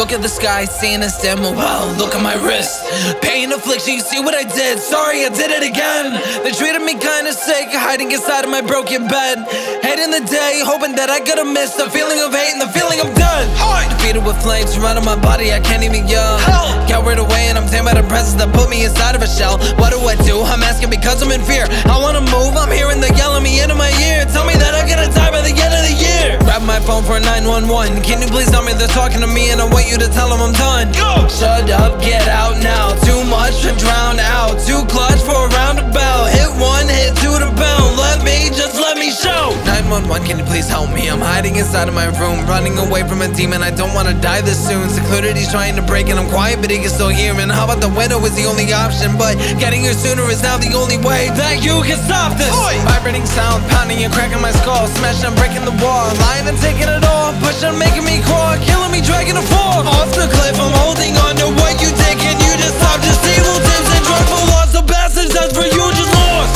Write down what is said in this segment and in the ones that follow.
Look at the sky, seeing a stem. Wow, look at my wrist. Pain, affliction, you see what I did. Sorry, I did it again. They treated me kinda sick, hiding inside of my broken bed. Hating the day, hoping that I could've missed the feeling of hate and the feeling of dead. Defeated with flames surrounding my body, I can't even yell. Coward away and I'm tamed by the presence that put me inside of a shell. What do I do? I'm asking because I'm in fear. I wanna move, I'm hearing the yelling me into my ear. Tell me that I'm gonna die by the end of the year. Grab my phone for 911. Can you please tell me they're talking to me and I want you to tell them I'm done. Shut up, get out now. Too much to drown out. Too clutch for a roundabout. Hit one, hit two to bound. Let me show. 911, can you please help me? I'm hiding inside of my room, running away from a demon. I don't wanna die this soon. Security's trying to break and I'm quiet, but he can still hear me. And how about the window is the only option? But getting here sooner is now the only way that you can stop this. Vibrating sound, pounding and cracking my skull. Smashing and breaking the wall. Lying and taking it all. Pushing, making me crawl. Killing me, dragging a fall. Off the cliff, I'm holding on to what you take. Can you just stop this evil tips and dreadful loss? The passage that's for you just lost.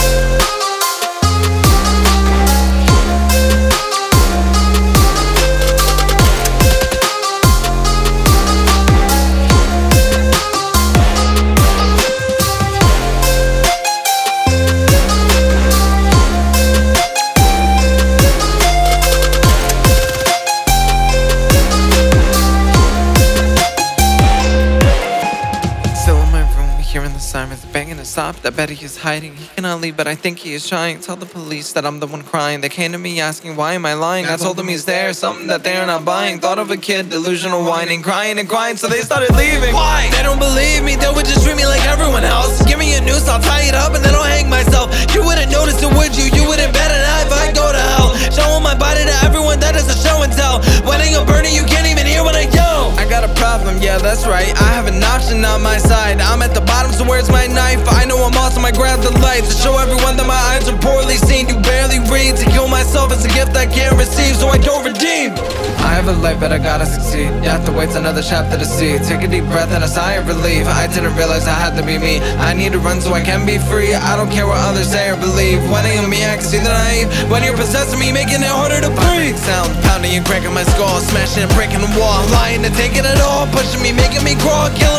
Hearing the sirens banging to stop. I bet he is hiding. He cannot leave, but I think he is trying. Tell the police that I'm the one crying. They came to me asking why am I lying. I told them he's there, something that they are not buying. Thought of a kid, delusional whining, crying and crying, so they started leaving. Why? They don't believe me, they would just treat me like everyone else. Give me a noose, I'll tie it up and then I'll hang myself. You wouldn't notice it, would you? You wouldn't bet it out if I go to hell. Showing my body to everyone, that is a show and tell. When I'm burning, you can't even hear when I yell. I got a problem, yeah, that's right. I have an option on my side. I'm at the bottom, so where's my knife? I know I'm awesome, I grab the light to show everyone that my eyes are poorly seen. You barely read. To kill myself is a gift I can't receive, so I don't redeem. I have a life, but I gotta succeed. You have to wait till another chapter to see. Take a deep breath and a sigh of relief. I didn't realize I had to be me. I need to run so I can be free. I don't care what others say or believe. When I am me, I can see the naive. When you're possessing me, making it harder to breathe. Sound pounding and cracking my skull, smashing and breaking the wall. Lying and taking it all, pushing me, making me crawl, killing